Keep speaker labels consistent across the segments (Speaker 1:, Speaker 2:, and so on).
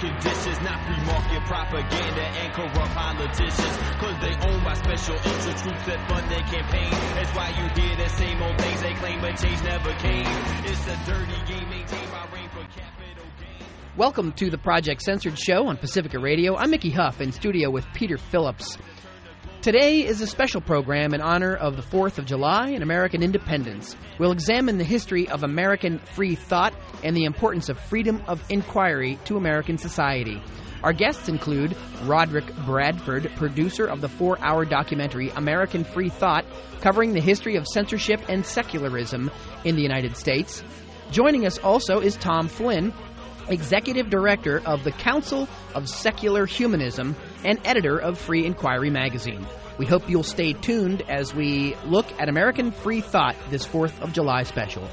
Speaker 1: conditions, not free market propaganda and corrupt politicians. Cause they owned by special interest groups that fund their campaign. That's why you hear the same old things they claim, but change never came. It's a dirty game maintained by rain for capital gain.
Speaker 2: Welcome to the Project Censored Show on Pacifica Radio. I'm Mickey Huff in studio with Peter Phillips. Today is a special program in honor of the 4th of July and American independence. We'll examine the history of American free thought and the importance of freedom of inquiry to American society. Our guests include Roderick Bradford, producer of the 4-hour documentary American Free Thought, covering the history of censorship and secularism in the United States. Joining us also is Tom Flynn, Executive Director of the Council of Secular Humanism and editor of Free Inquiry magazine. We hope you'll stay tuned as we look at American Free Thought this 4th of July special.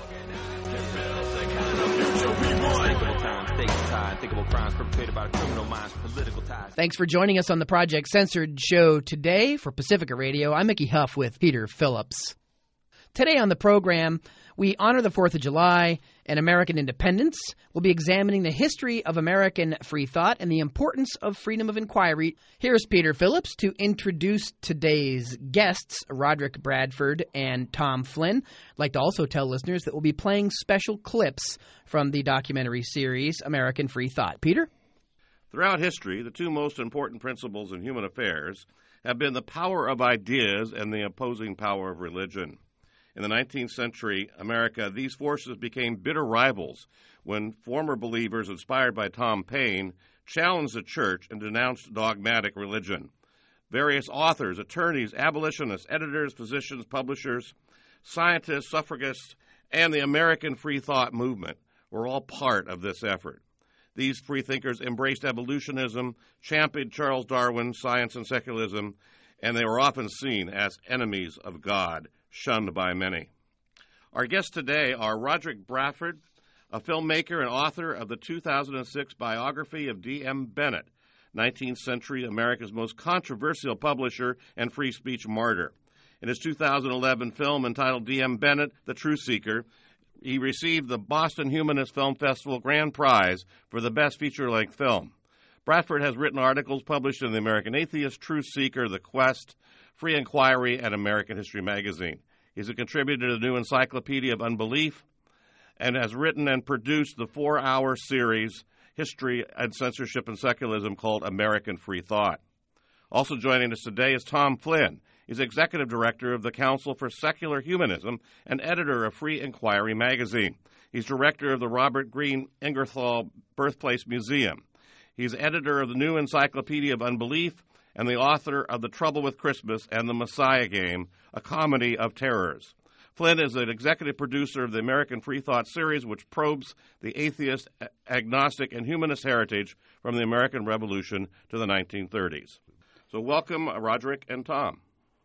Speaker 2: Thanks for joining us on the Project Censored Show today. For Pacifica Radio, I'm Mickey Huff with Peter Phillips. Today on the program, we honor the 4th of July and American independence. We'll be examining the history of American free thought and the importance of freedom of inquiry. Here's Peter Phillips to introduce today's guests, Roderick Bradford and Tom Flynn. I'd like to also tell listeners that we'll be playing special clips from the documentary series American Free Thought. Peter?
Speaker 3: Throughout history, the two most important principles in human affairs have been the power of ideas and the opposing power of religion. In the 19th century America, these forces became bitter rivals when former believers inspired by Tom Paine challenged the church and denounced dogmatic religion. Various authors, attorneys, abolitionists, editors, physicians, publishers, scientists, suffragists, and the American free thought movement were all part of this effort. These freethinkers embraced evolutionism, championed Charles Darwin, science and secularism, and they were often seen as enemies of God, shunned by many. Our guests today are Roderick Bradford, a filmmaker and author of the 2006 biography of D.M. Bennett, 19th century America's most controversial publisher and free speech martyr. In his 2011 film entitled D.M. Bennett, The Truth Seeker, he received the Boston Humanist Film Festival Grand Prize for the Best Feature-Length Film. Bradford has written articles published in the American Atheist, Truth Seeker, The Quest, Free Inquiry, and American History magazine. He's a contributor to the New Encyclopedia of Unbelief and has written and produced the 4-hour series History and Censorship and Secularism called American Free Thought. Also joining us today is Tom Flynn. He's executive director of the Council for Secular Humanism and editor of Free Inquiry magazine. He's director of the Robert Green Ingersoll Birthplace Museum. He's editor of the New Encyclopedia of Unbelief and the author of The Trouble with Christmas and The Messiah Game, a comedy of terrors. Flynn is an executive producer of the American Free Thought series, which probes the atheist, agnostic, and humanist heritage from the American Revolution to the 1930s. So welcome, Roderick and Tom.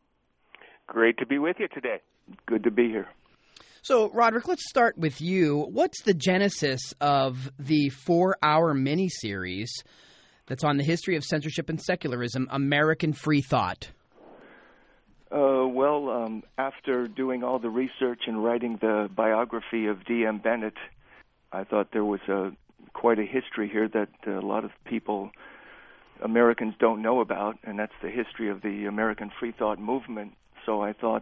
Speaker 4: Great to be with you today. Good to be here.
Speaker 2: So, Roderick, let's start with you. What's the genesis of the 4-hour miniseries that's on the history of censorship and secularism, American Free Thought?
Speaker 4: After doing all the research and writing the biography of D.M. Bennett, I thought there was quite a history here that a lot of people, Americans, don't know about, and that's the history of the American Free Thought movement. So I thought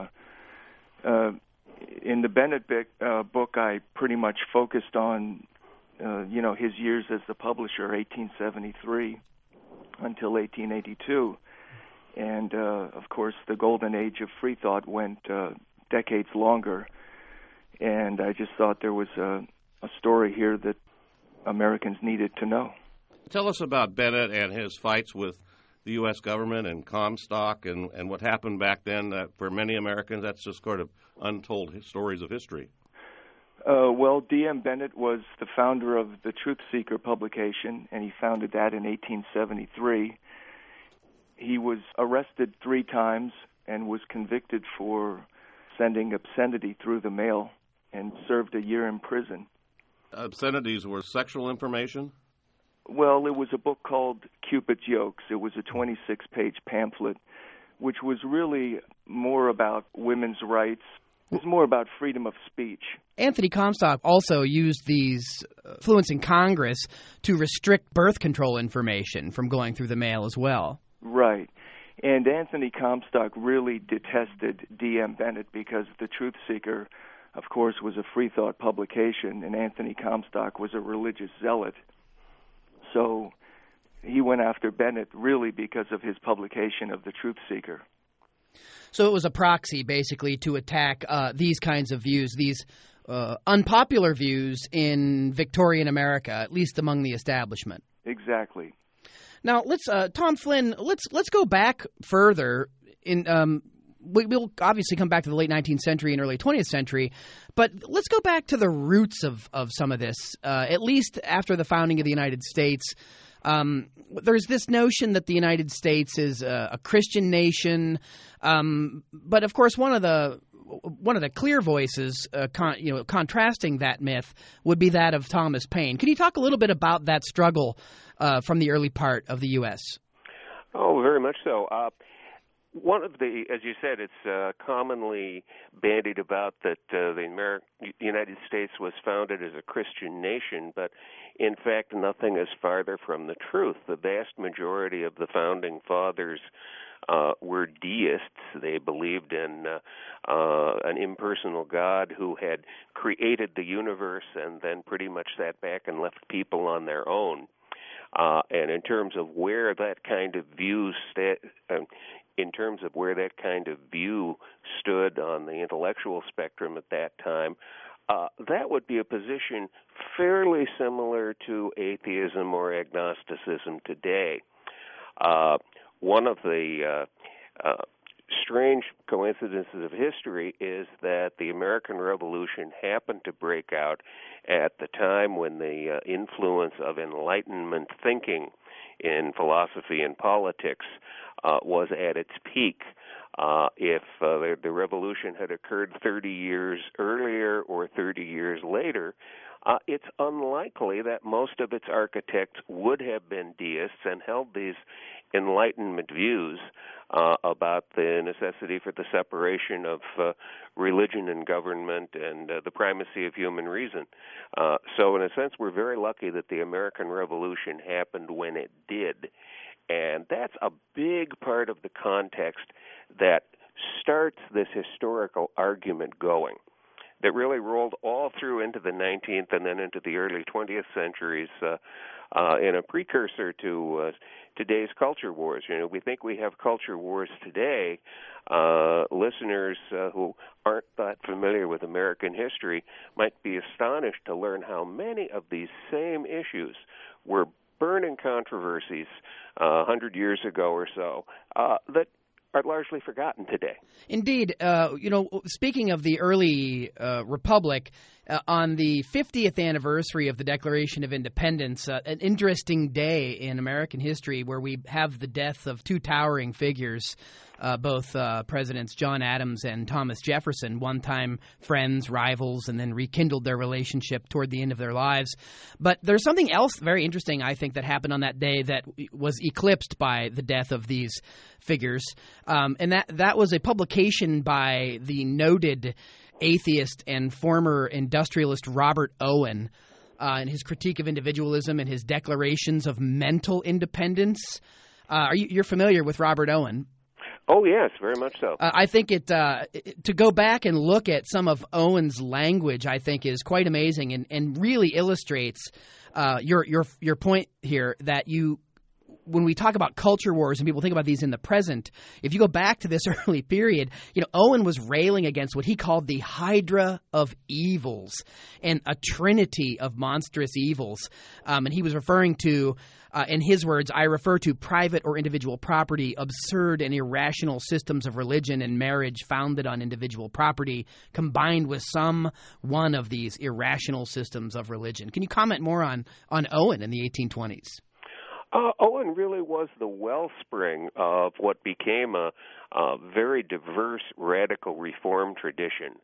Speaker 4: in the Bennett book, I pretty much focused on his years as the publisher, 1873 until 1882. And, of course, the golden age of free thought went decades longer. And I just thought there was a story here that Americans needed to know.
Speaker 3: Tell us about Bennett and his fights with the U.S. government and Comstock and what happened back then. For many Americans, that's just sort of untold stories of history.
Speaker 4: D.M. Bennett was the founder of the Truth Seeker publication, and he founded that in 1873. He was arrested 3 times and was convicted for sending obscenity through the mail and served a year in prison.
Speaker 3: Obscenities were sexual information?
Speaker 4: Well, it was a book called Cupid's Yokes. It was a 26-page pamphlet, which was really more about women's rights It's more about freedom of speech.
Speaker 2: Anthony Comstock also used these influence in Congress to restrict birth control information from going through the mail as well.
Speaker 4: Right. And Anthony Comstock really detested D.M. Bennett because The Truth Seeker, of course, was a free thought publication, and Anthony Comstock was a religious zealot. So he went after Bennett really because of his publication of The Truth Seeker.
Speaker 2: So it was a proxy, basically, to attack these kinds of views, these unpopular views in Victorian America, at least among the establishment.
Speaker 4: Exactly.
Speaker 2: Now, Tom Flynn, let's go back further. We'll obviously come back to the late 19th century and early 20th century, but let's go back to the roots of some of this, at least after the founding of the United States. There's this notion that the United States is a Christian nation, but of course one of the clear voices contrasting that myth would be that of Thomas Paine. Can you talk a little bit about that struggle from the early part of the U.S.?
Speaker 5: Oh, very much so. One of the, as you said, it's commonly bandied about that the United States was founded as a Christian nation, but in fact, nothing is farther from the truth. The vast majority of the founding fathers were deists. They believed in an impersonal God who had created the universe and then pretty much sat back and left people on their own. And in terms of where that kind of view stood on the intellectual spectrum at that time, that would be a position fairly similar to atheism or agnosticism today. One of the strange coincidences of history is that the American Revolution happened to break out at the time when the influence of Enlightenment thinking in philosophy and politics was at its peak. If the revolution had occurred 30 years earlier or 30 years later, it's unlikely that most of its architects would have been deists and held these Enlightenment views about the necessity for the separation of religion and government and the primacy of human reason. So in a sense, we're very lucky that the American Revolution happened when it did. And that's a big part of the context that starts this historical argument going, that really rolled all through into the 19th and then into the early 20th centuries in a precursor to today's culture wars. You know, we think we have culture wars today. Listeners who aren't that familiar with American history might be astonished to learn how many of these same issues were burning controversies 100 years ago or so that are largely forgotten today. Indeed.
Speaker 2: Speaking of the early republic, on the 50th anniversary of the Declaration of Independence, an interesting day in American history where we have the death of two towering figures, both Presidents John Adams and Thomas Jefferson, one-time friends, rivals, and then rekindled their relationship toward the end of their lives. But there's something else very interesting, I think, that happened on that day that was eclipsed by the death of these figures, and that was a publication by the noted atheist and former industrialist Robert Owen in his critique of individualism and his declarations of mental independence. You're familiar with Robert Owen?
Speaker 5: Oh, yes, very much so.
Speaker 2: I think to go back and look at some of Owen's language, I think, is quite amazing and really illustrates your point here that when we talk about culture wars and people think about these in the present, if you go back to this early period, Owen was railing against what he called the hydra of evils and a trinity of monstrous evils. And he was referring to, in his words, I refer to private or individual property, absurd and irrational systems of religion and marriage founded on individual property, combined with some one of these irrational systems of religion. Can you comment more on Owen in the 1820s?
Speaker 5: Owen really was the wellspring of what became a very diverse radical reform tradition,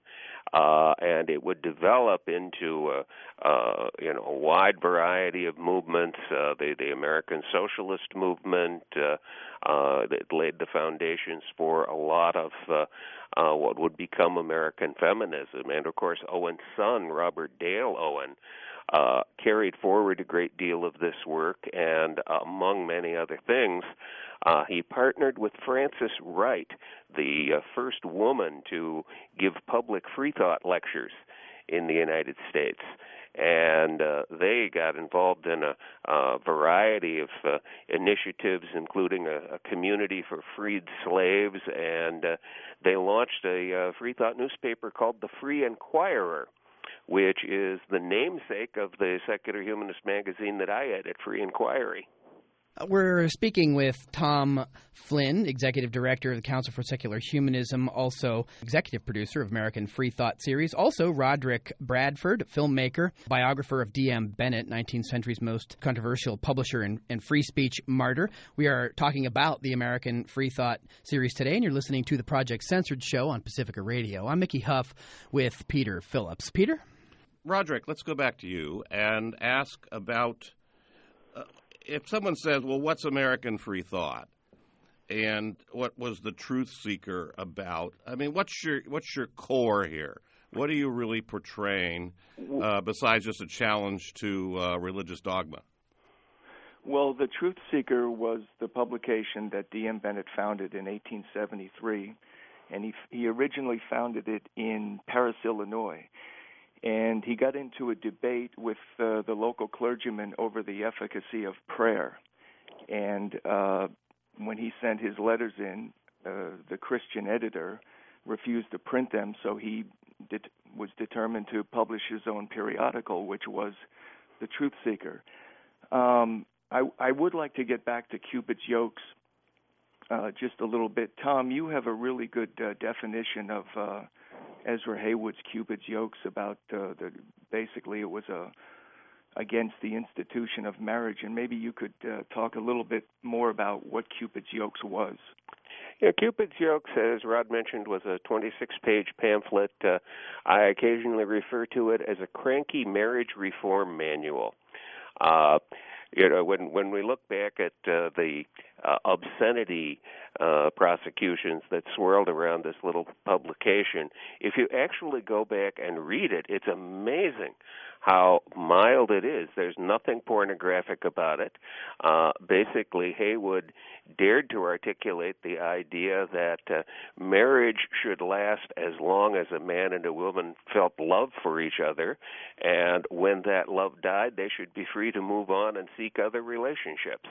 Speaker 5: and it would develop into a wide variety of movements. The American Socialist movement that laid the foundations for a lot of what would become American feminism. And, of course, Owen's son, Robert Dale Owen, carried forward a great deal of this work, and among many other things, he partnered with Frances Wright, the first woman to give public free thought lectures in the United States. And they got involved in a variety of initiatives, including a community for freed slaves, and they launched a free thought newspaper called the Free Inquirer, which is the namesake of the secular humanist magazine that I edit, Free Inquiry.
Speaker 2: We're speaking with Tom Flynn, Executive Director of the Council for Secular Humanism, also Executive Producer of American Free Thought Series, also Roderick Bradford, filmmaker, biographer of D.M. Bennett, 19th century's most controversial publisher and free speech martyr. We are talking about the American Free Thought Series today, and you're listening to the Project Censored Show on Pacifica Radio. I'm Mickey Huff with Peter Phillips. Peter?
Speaker 3: Roderick, let's go back to you and ask about if someone says, well, what's American free thought? And what was the truth seeker about? I mean, what's your core here? What are you really portraying besides just a challenge to religious dogma?
Speaker 4: Well, the Truth Seeker was the publication that D.M. Bennett founded in 1873, and he originally founded it in Paris, Illinois. And he got into a debate with the local clergyman over the efficacy of prayer. And when he sent his letters in, the Christian editor refused to print them, so he was determined to publish his own periodical, which was the Truth Seeker. I would like to get back to Cupid's yokes just a little bit. Tom, you have a really good definition of Ezra Haywood's Cupid's Yokes about basically it was against the institution of marriage, and maybe you could talk a little bit more about what Cupid's Yokes was.
Speaker 5: Yeah, Cupid's Yokes, as Rod mentioned, was a 26-page pamphlet. I occasionally refer to it as a cranky marriage reform manual. When we look back at the obscenity prosecutions that swirled around this little publication, if you actually go back and read it, it's amazing how mild it is. There's nothing pornographic about it. Basically, Haywood dared to articulate the idea that marriage should last as long as a man and a woman felt love for each other, and when that love died, they should be free to move on and seek other relationships.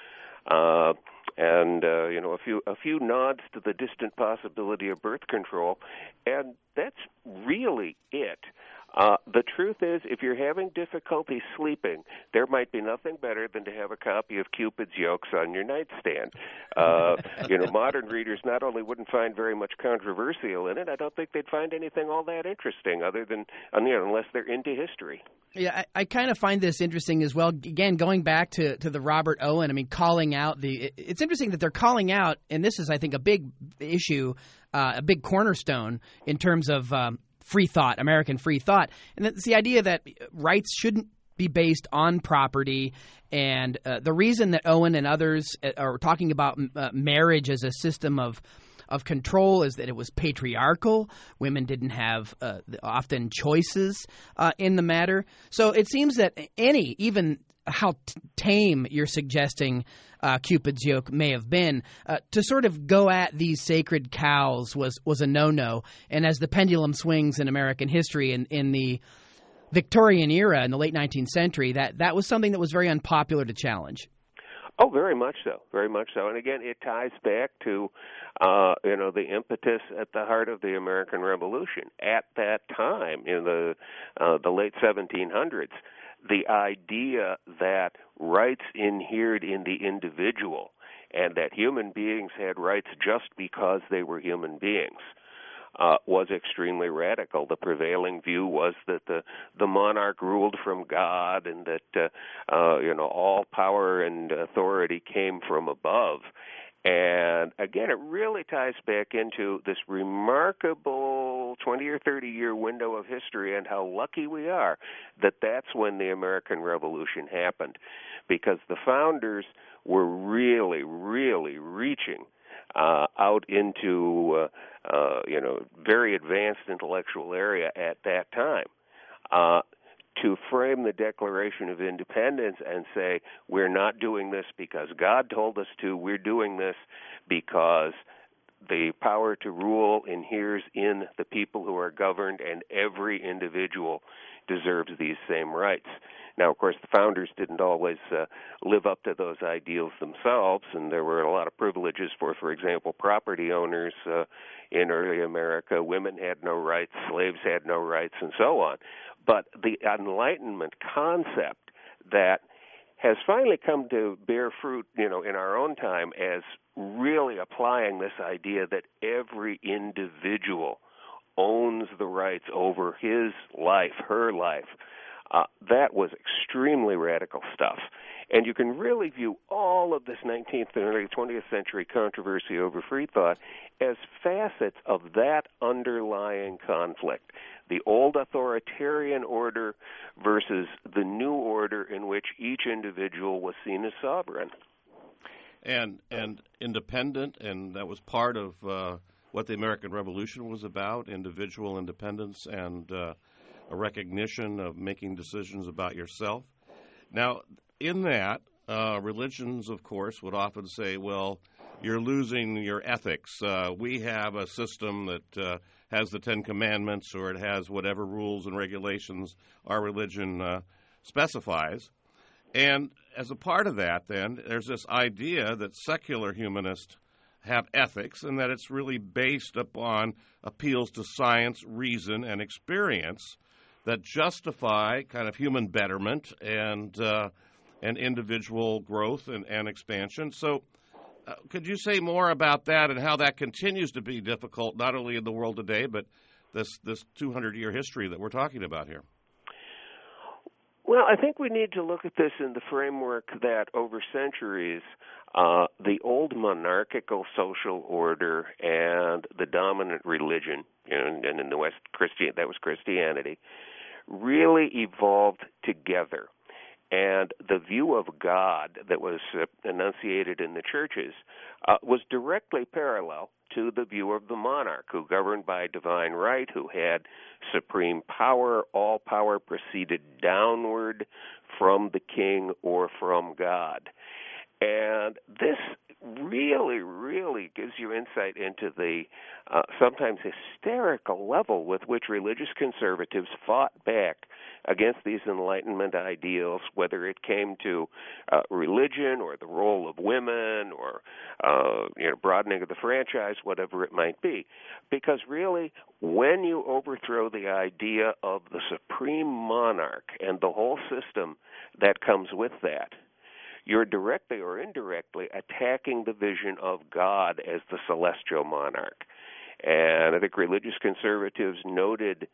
Speaker 5: A few nods to the distant possibility of birth control, and that's really it. The truth is, if you're having difficulty sleeping, there might be nothing better than to have a copy of Cupid's Yokes on your nightstand. Modern readers not only wouldn't find very much controversial in it, I don't think they'd find anything all that interesting other than, unless they're into history.
Speaker 2: Yeah, I kind of find this interesting as well. Again, going back to the Robert Owen, I mean, calling out it's interesting that they're calling out, and this is, I think, a big issue, a big cornerstone in terms of free thought, American free thought. And it's the idea that rights shouldn't be based on property. And the reason that Owen and others are talking about marriage as a system of control is that it was patriarchal. Women didn't have often choices in the matter. So it seems that even how tame you're suggesting Cupid's Yoke may have been, to sort of go at these sacred cows was a no-no. And as the pendulum swings in American history in the Victorian era, in the late 19th century, that was something that was very unpopular to challenge.
Speaker 5: Oh, very much so, very much so. And again, it ties back to, the impetus at the heart of the American Revolution. At that time, in the late 1700s, the idea that rights inhered in the individual and that human beings had rights just because they were human beings was extremely radical. The prevailing view was that the monarch ruled from God and that all power and authority came from above. And again, it really ties back into this remarkable 20 or 30 year window of history and how lucky we are that that's when the American Revolution happened, because the founders were really, really reaching out into very advanced intellectual area at that time. To frame the Declaration of Independence and say, we're not doing this because God told us to, we're doing this because the power to rule inheres in the people who are governed, and every individual deserves these same rights. Now, of course, the founders didn't always live up to those ideals themselves, and there were a lot of privileges for example, property owners in early America. Women had no rights, slaves had no rights, and so on. But the Enlightenment concept that has finally come to bear fruit, in our own time as really applying this idea that every individual owns the rights over his life, her life. That was extremely radical stuff. And you can really view all of this 19th and early 20th century controversy over free thought as facets of that underlying conflict. The old authoritarian order versus the new order in which each individual was seen as sovereign.
Speaker 3: And independent, and that was part of what the American Revolution was about, individual independence and a recognition of making decisions about yourself. Now, in that, religions, of course, would often say, well, you're losing your ethics. We have a system that has the Ten Commandments, or it has whatever rules and regulations our religion specifies. And as a part of that, then, there's this idea that secular humanists have ethics, and that it's really based upon appeals to science, reason, and experience that justify kind of human betterment and individual growth and expansion. So could you say more about that and how that continues to be difficult, not only in the world today, but this 200-year history that we're talking about here?
Speaker 5: Well, I think we need to look at this in the framework that over centuries, the old monarchical social order and the dominant religion, and in the West, that was Christianity, really evolved together. And the view of God that was enunciated in the churches was directly parallel to the view of the monarch, who governed by divine right, who had supreme power. All power proceeded downward from the king or from God. And this really, really gives you insight into the sometimes hysterical level with which religious conservatives fought back against these Enlightenment ideals, whether it came to religion or the role of women or broadening of the franchise, whatever it might be. Because really, when you overthrow the idea of the supreme monarch and the whole system that comes with that, you're directly or indirectly attacking the vision of God as the celestial monarch. And I think religious conservatives noted,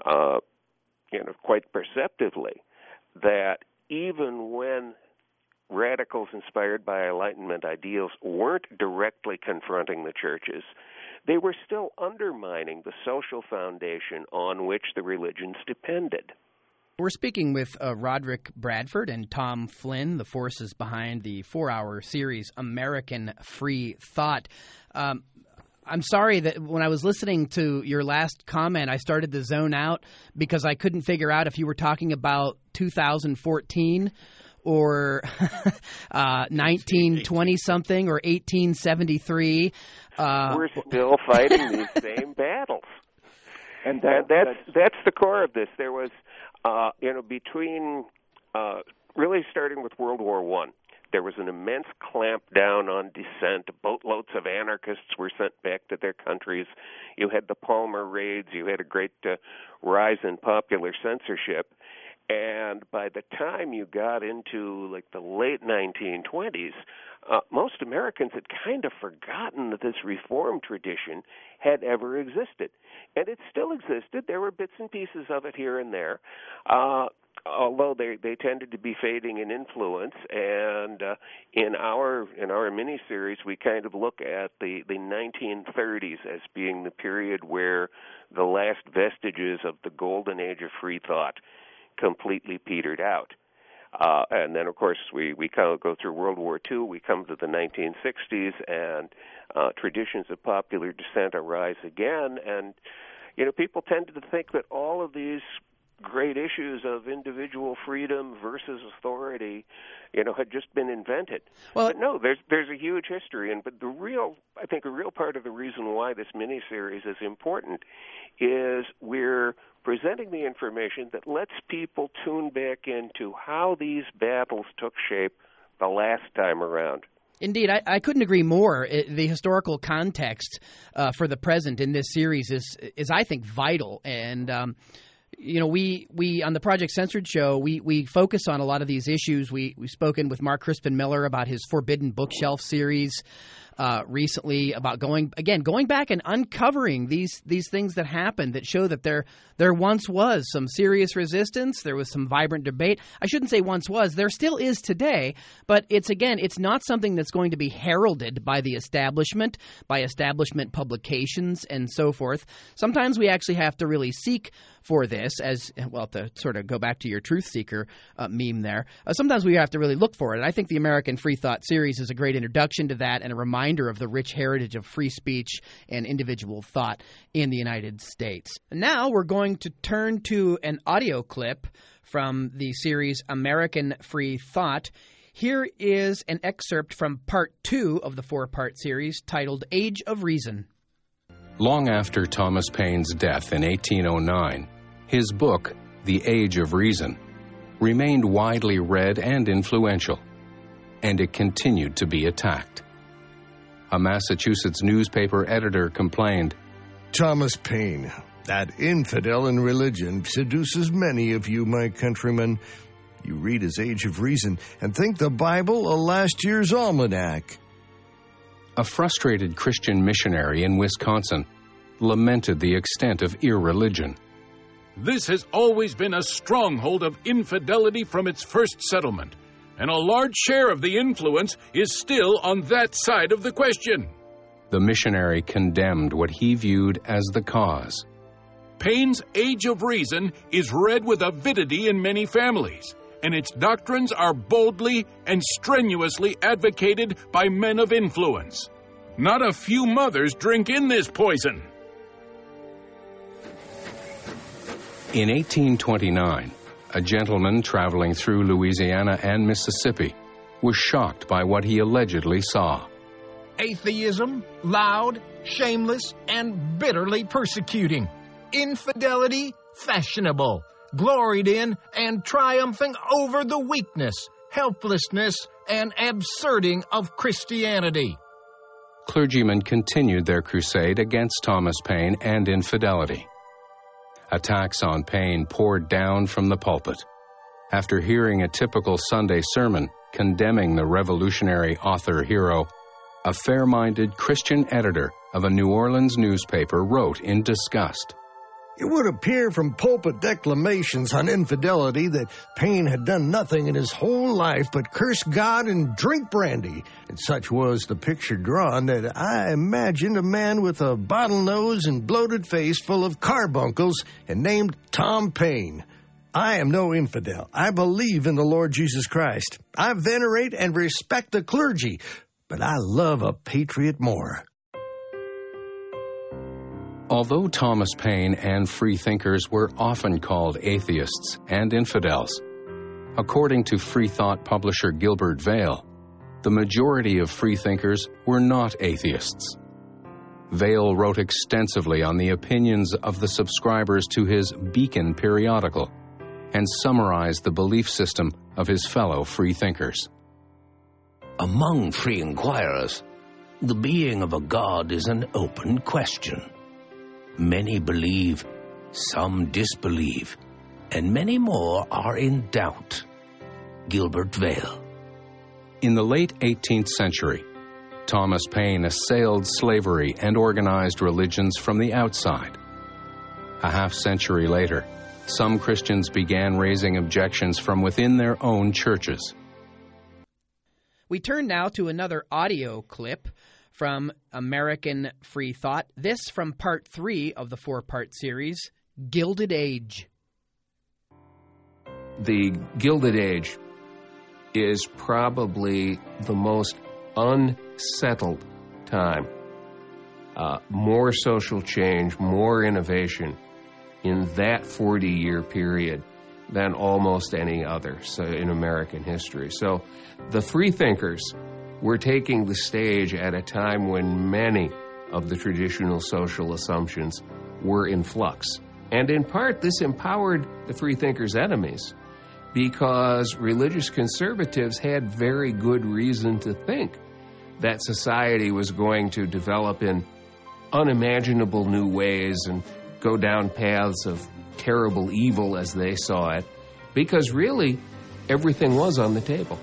Speaker 5: quite perceptively, that even when radicals inspired by Enlightenment ideals weren't directly confronting the churches, they were still undermining the social foundation on which the religions depended.
Speaker 2: We're speaking with Roderick Bradford and Tom Flynn, the forces behind the 4-hour series American Free Thought. I'm sorry that when I was listening to your last comment, I started to zone out because I couldn't figure out if you were talking about 2014 or 1920-something or 1873.
Speaker 5: We're still fighting these same battles. And that's the core of this. There was, between really starting with World War I, there was an immense clampdown on dissent. Boatloads of anarchists were sent back to their countries. You had the Palmer raids. You had a great rise in popular censorship. And by the time you got into the late 1920s, most Americans had kind of forgotten that this reform tradition had ever existed. And it still existed. There were bits and pieces of it here and there, although they tended to be fading in influence. And in our mini-series, we kind of look at the 1930s as being the period where the last vestiges of the golden age of free thought completely petered out. And then, of course, we kind of go through World War II. We come to the 1960s, and traditions of popular dissent arise again. And, people tended to think that all of these great issues of individual freedom versus authority, had just been invented.
Speaker 2: Well,
Speaker 5: but no, there's a huge history, but I think a real part of the reason why this miniseries is important is we're presenting the information that lets people tune back into how these battles took shape the last time around.
Speaker 2: Indeed, I couldn't agree more. The historical context for the present in this series is I think, vital. And we on the Project Censored show, we focus on a lot of these issues. We've spoken with Mark Crispin Miller about his Forbidden Bookshelf series recently, about going back and uncovering these things that happened that show that there once was some serious resistance. There was some vibrant debate. I shouldn't say once was. There still is today, but it's not something that's going to be heralded by the establishment, by establishment publications and so forth. Sometimes we actually have to really seek for this, as well, to sort of go back to your truth seeker meme there. Sometimes we have to really look for it. And I think the American Free Thought series is a great introduction to that and a reminder of the rich heritage of free speech and individual thought in the United States. Now we're going to turn to an audio clip from the series American Free Thought. Here is an excerpt from Part 2 of the 4-part series titled Age of Reason.
Speaker 6: Long after Thomas Paine's death in 1809, his book, The Age of Reason, remained widely read and influential, and it continued to be attacked. A Massachusetts newspaper editor complained,
Speaker 7: "Thomas Paine, that infidel in religion, seduces many of you, my countrymen. You read his Age of Reason and think the Bible a last year's almanac."
Speaker 6: A frustrated Christian missionary in Wisconsin lamented the extent of irreligion.
Speaker 8: This has always been a stronghold of infidelity from its first settlement, and a large share of the influence is still on that side of the question.
Speaker 6: The missionary condemned what he viewed as the cause.
Speaker 8: Paine's Age of Reason is read with avidity in many families, and its doctrines are boldly and strenuously advocated by men of influence. Not a few mothers drink in this poison.
Speaker 6: In 1829, a gentleman traveling through Louisiana and Mississippi was shocked by what he allegedly saw.
Speaker 9: Atheism, loud, shameless, and bitterly persecuting. Infidelity, fashionable, gloried in and triumphing over the weakness, helplessness, and absurding of Christianity.
Speaker 6: Clergymen continued their crusade against Thomas Paine and infidelity. Attacks on Paine poured down from the pulpit. After hearing a typical Sunday sermon condemning the revolutionary author-hero, a fair-minded Christian editor of a New Orleans newspaper wrote in disgust,
Speaker 7: It would appear from pulpit declamations on infidelity that Paine had done nothing in his whole life but curse God and drink brandy. And such was the picture drawn that I imagined a man with a bottle nose and bloated face full of carbuncles and named Tom Paine. I am no infidel. I believe in the Lord Jesus Christ. I venerate and respect the clergy, but I love a patriot more.
Speaker 6: Although Thomas Paine and freethinkers were often called atheists and infidels, according to free thought publisher Gilbert Vail, the majority of freethinkers were not atheists. Vail wrote extensively on the opinions of the subscribers to his Beacon periodical and summarized the belief system of his fellow freethinkers.
Speaker 10: Among free inquirers, the being of a God is an open question. Many believe, some disbelieve, and many more are in doubt. Gilbert Vail.
Speaker 6: In the late 18th century, Thomas Paine assailed slavery and organized religions from the outside. A half-century later, some Christians began raising objections from within their own churches.
Speaker 2: We turn now to another audio clip from American Free Thought. This from Part 3 of the 4-part series, Gilded Age.
Speaker 11: The Gilded Age is probably the most unsettled time. More social change, more innovation in that 40-year period than almost any other in American history. So the freethinkers were taking the stage at a time when many of the traditional social assumptions were in flux. And in part, this empowered the freethinkers' enemies because religious conservatives had very good reason to think that society was going to develop in unimaginable new ways and go down paths of terrible evil as they saw it, because really everything was on the table.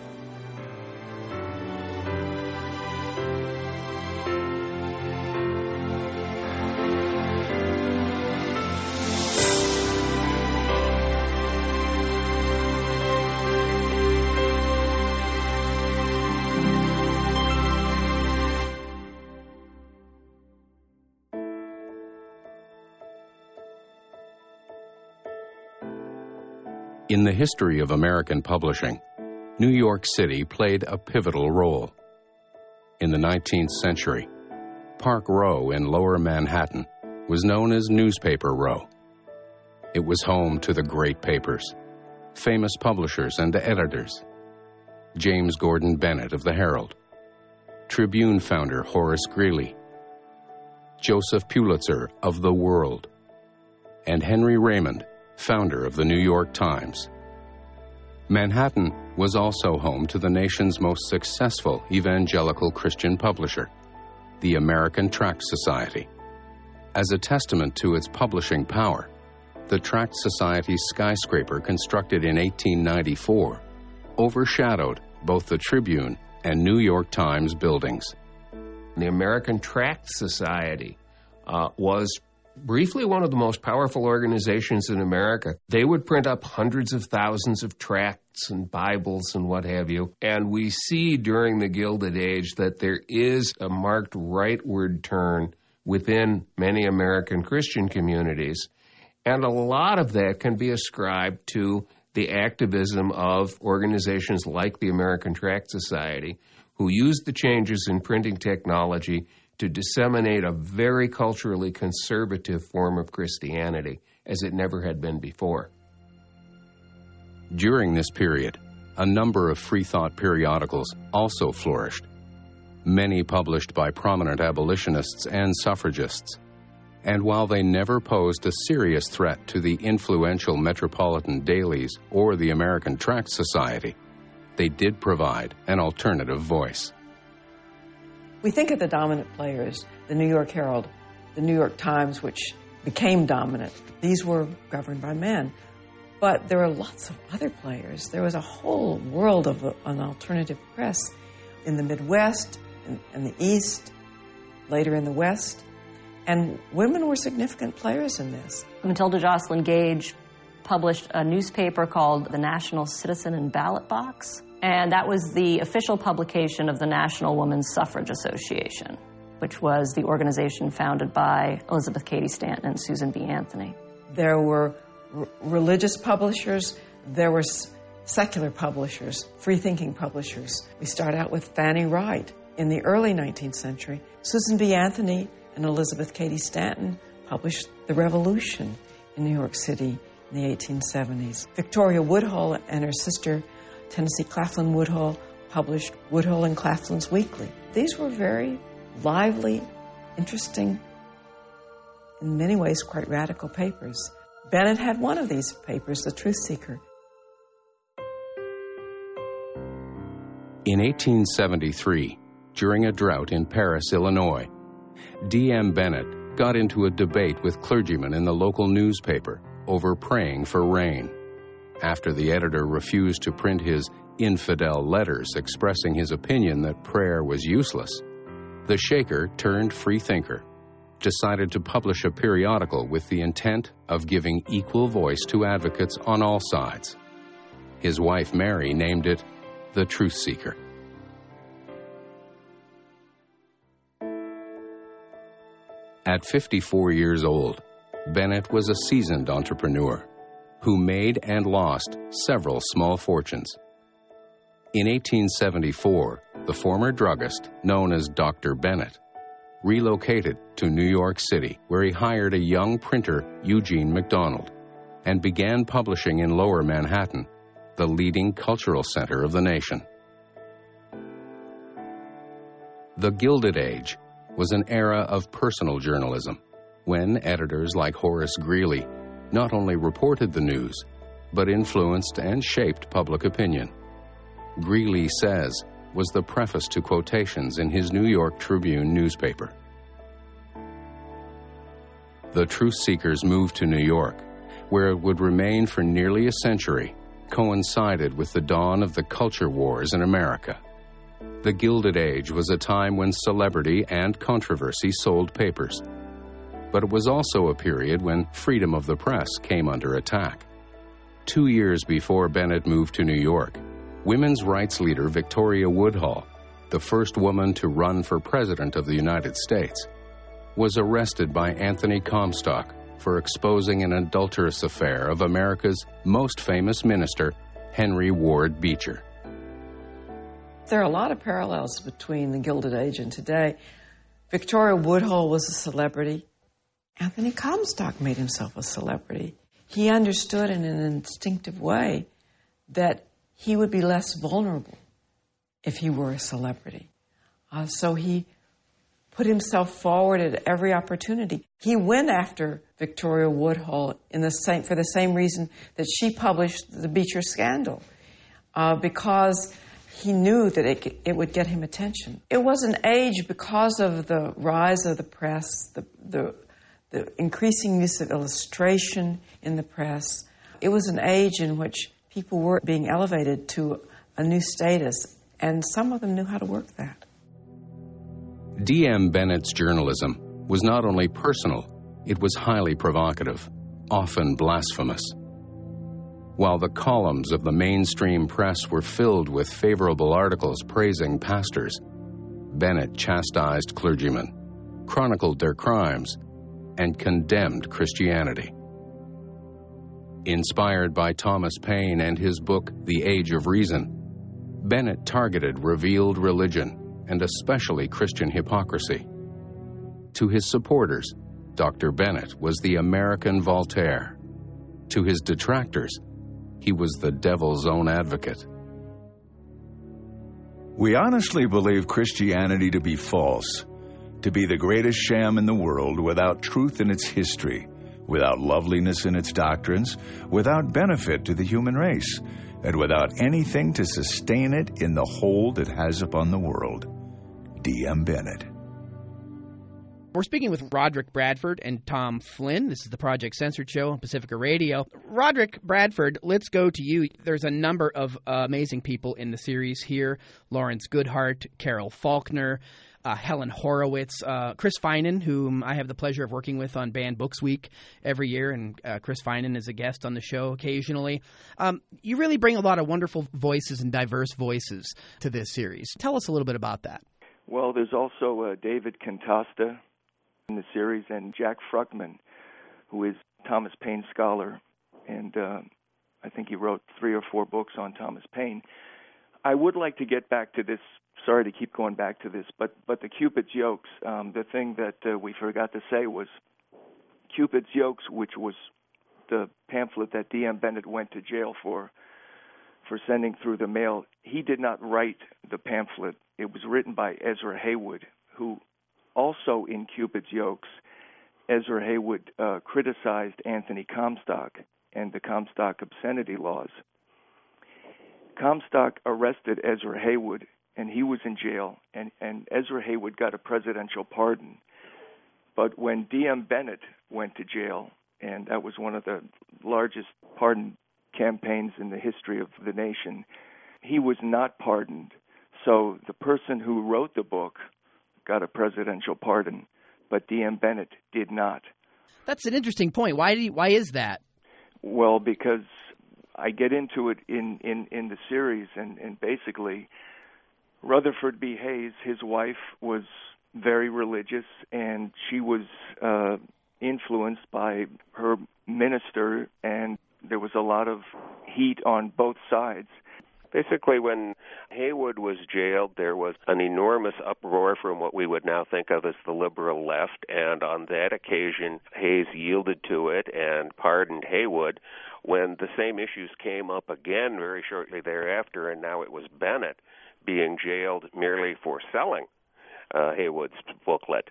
Speaker 6: In the history of American publishing, New York City played a pivotal role. In the 19th century, Park Row in Lower Manhattan was known as Newspaper Row. It was home to the great papers, famous publishers and editors: James Gordon Bennett of the Herald, Tribune founder Horace Greeley, Joseph Pulitzer of The World, and Henry Raymond, founder of the New York Times. Manhattan was also home to the nation's most successful evangelical Christian publisher, the American Tract Society. As a testament to its publishing power, the Tract Society's skyscraper, constructed in 1894, overshadowed both the Tribune and New York Times buildings.
Speaker 11: The American Tract Society was briefly one of the most powerful organizations in America. They would print up hundreds of thousands of tracts and Bibles and what have you. And we see during the Gilded Age that there is a marked rightward turn within many American Christian communities. And a lot of that can be ascribed to the activism of organizations like the American Tract Society, who used the changes in printing technology to disseminate a very culturally conservative form of Christianity as it never had been before.
Speaker 6: During this period, a number of freethought periodicals also flourished, many published by prominent abolitionists and suffragists. And while they never posed a serious threat to the influential metropolitan dailies or the American Tract Society, they did provide an alternative voice.
Speaker 12: We think of the dominant players, the New York Herald, the New York Times, which became dominant. These were governed by men. But there were lots of other players. There was a whole world of an alternative press in the Midwest and the East, later in the West. And women were significant players in this.
Speaker 13: Matilda Jocelyn Gage published a newspaper called The National Citizen and Ballot Box. And that was the official publication of the National Women's Suffrage Association, which was the organization founded by Elizabeth Cady Stanton and Susan B. Anthony.
Speaker 12: There were religious publishers. There were secular publishers, free-thinking publishers. We start out with Fanny Wright in the early 19th century. Susan B. Anthony and Elizabeth Cady Stanton published The Revolution in New York City in the 1870s. Victoria Woodhull and her sister Tennessee Claflin Woodhull published Woodhull and Claflin's Weekly. These were very lively, interesting, in many ways quite radical papers. Bennett had one of these papers, The Truth Seeker.
Speaker 6: In 1873, during a drought in Paris, Illinois, D.M. Bennett got into a debate with clergymen in the local newspaper over praying for rain. After the editor refused to print his infidel letters expressing his opinion that prayer was useless, the Shaker turned freethinker decided to publish a periodical with the intent of giving equal voice to advocates on all sides. His wife Mary named it The Truth Seeker. At 54 years old, Bennett was a seasoned entrepreneur who made and lost several small fortunes. In 1874, the former druggist, known as Dr. Bennett, relocated to New York City, where he hired a young printer, Eugene MacDonald, and began publishing in Lower Manhattan, the leading cultural center of the nation. The Gilded Age was an era of personal journalism, when editors like Horace Greeley not only reported the news, but influenced and shaped public opinion. Greeley Says was the preface to quotations in his New York Tribune newspaper. The truth seekers moved to New York, where it would remain for nearly a century, coincided with the dawn of the culture wars in America. The Gilded Age was a time when celebrity and controversy sold papers. But it was also a period when freedom of the press came under attack. 2 years before Bennett moved to New York, women's rights leader Victoria Woodhull, the first woman to run for president of the United States, was arrested by Anthony Comstock for exposing an adulterous affair of America's most famous minister, Henry Ward Beecher.
Speaker 12: There are a lot of parallels between the Gilded Age and today. Victoria Woodhull was a celebrity. Anthony Comstock made himself a celebrity. He understood in an instinctive way that he would be less vulnerable if he were a celebrity. So he put himself forward at every opportunity. He went after Victoria Woodhull for the same reason that she published the Beecher scandal, because he knew that it would get him attention. It was an age, because of the rise of the press, the increasing use of illustration in the press. It was an age in which people were being elevated to a new status, and some of them knew how to work that.
Speaker 6: D.M. Bennett's journalism was not only personal, it was highly provocative, often blasphemous. While the columns of the mainstream press were filled with favorable articles praising pastors, Bennett chastised clergymen, chronicled their crimes, and condemned Christianity. Inspired by Thomas Paine and his book, The Age of Reason, Bennett targeted revealed religion and especially Christian hypocrisy. To his supporters, Dr. Bennett was the American Voltaire. To his detractors, he was the devil's own advocate.
Speaker 14: We honestly believe Christianity to be false, to be the greatest sham in the world, without truth in its history, without loveliness in its doctrines, without benefit to the human race, and without anything to sustain it in the hold it has upon the world. D.M. Bennett.
Speaker 2: We're speaking with Roderick Bradford and Tom Flynn. This is the Project Censored Show on Pacifica Radio. Roderick Bradford, let's go to you. There's a number of amazing people in the series here. Lawrence Goodhart, Carol Faulkner, Helen Horowitz, Chris Finan, whom I have the pleasure of working with on Banned Books Week every year, and Chris Finan is a guest on the show occasionally. You really bring a lot of wonderful voices and diverse voices to this series. Tell us a little bit about that.
Speaker 4: Well, there's also David Cantasta in the series, and Jack Fruchtman, who is Thomas Paine scholar, and I think he wrote 3 or 4 books on Thomas Paine. I would like to get back to this. Sorry to keep going back to this, but the Cupid's Yokes, the thing that we forgot to say was Cupid's Yokes, which was the pamphlet that D.M. Bennett went to jail for sending through the mail. He did not write the pamphlet. It was written by Ezra Heywood, who also in Cupid's Yokes, Ezra Heywood criticized Anthony Comstock and the Comstock obscenity laws. Comstock arrested Ezra Heywood, and he was in jail, and Ezra Heywood got a presidential pardon. But when D.M. Bennett went to jail, and that was one of the largest pardon campaigns in the history of the nation, he was not pardoned. So the person who wrote the book got a presidential pardon, but D.M. Bennett did not. That's an interesting point. Why is that? Well, because I get into it in the series, and basically Rutherford B. Hayes, his wife, was very religious, and she was influenced by her minister, and there was a lot of heat on both sides.
Speaker 5: Basically, when Haywood was jailed, there was an enormous uproar from what we would now think of as the liberal left, and on that occasion, Hayes yielded to it and pardoned Haywood. When the same issues came up again very shortly thereafter, and now it was Bennett being jailed merely for selling Haywood's booklet,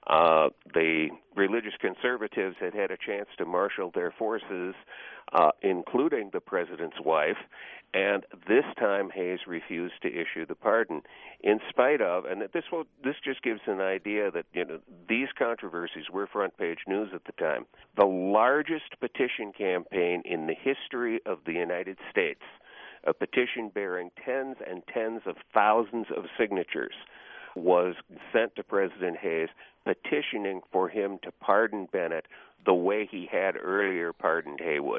Speaker 5: the religious conservatives had had a chance to marshal their forces, including the president's wife, and this time Hayes refused to issue the pardon, in spite of, and this just gives an idea that these controversies were front-page news at the time. The largest petition campaign in the history of the United States, a petition bearing tens and tens of thousands of signatures, was sent to President Hayes petitioning for him to pardon Bennett the way he had earlier pardoned Haywood.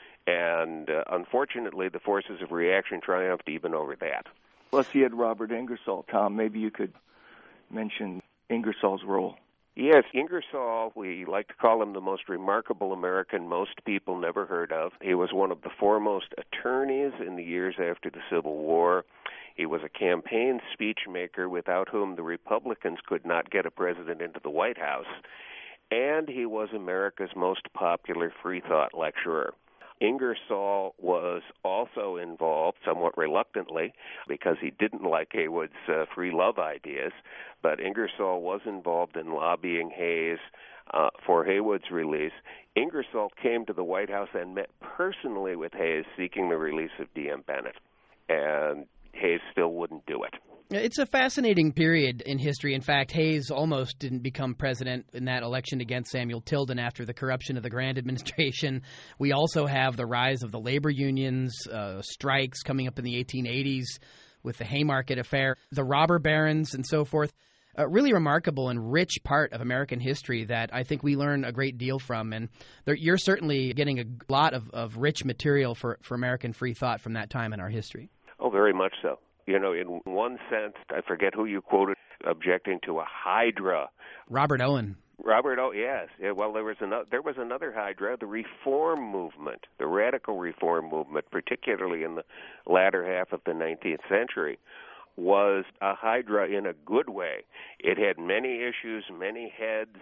Speaker 5: And unfortunately, the forces of reaction triumphed even over that.
Speaker 4: Plus, he had Robert Ingersoll. Tom, maybe you could mention Ingersoll's role.
Speaker 5: Yes, Ingersoll, we like to call him the most remarkable American most people never heard of. He was one of the foremost attorneys in the years after the Civil War. He was a campaign speech maker without whom the Republicans could not get a president into the White House. And he was America's most popular free thought lecturer. Ingersoll was also involved, somewhat reluctantly, because he didn't like Haywood's free love ideas, but Ingersoll was involved in lobbying Hayes for Haywood's release. Ingersoll came to the White House and met personally with Hayes seeking the release of D.M. Bennett, and Hayes still wouldn't do it.
Speaker 2: It's a fascinating period in history. In fact, Hayes almost didn't become president in that election against Samuel Tilden after the corruption of the Grant administration. We also have the rise of the labor unions, strikes coming up in the 1880s with the Haymarket Affair, the robber barons and so forth. A really remarkable and rich part of American history that I think we learn a great deal from. And you're certainly getting a lot of rich material for American free thought from that time in our history.
Speaker 5: Oh, very much so. In one sense, I forget who you quoted, objecting to a hydra.
Speaker 2: Robert Owen.
Speaker 5: Yes. Yeah, well, there was another hydra, the reform movement, the radical reform movement, particularly in the latter half of the 19th century, was a hydra in a good way. It had many issues, many heads.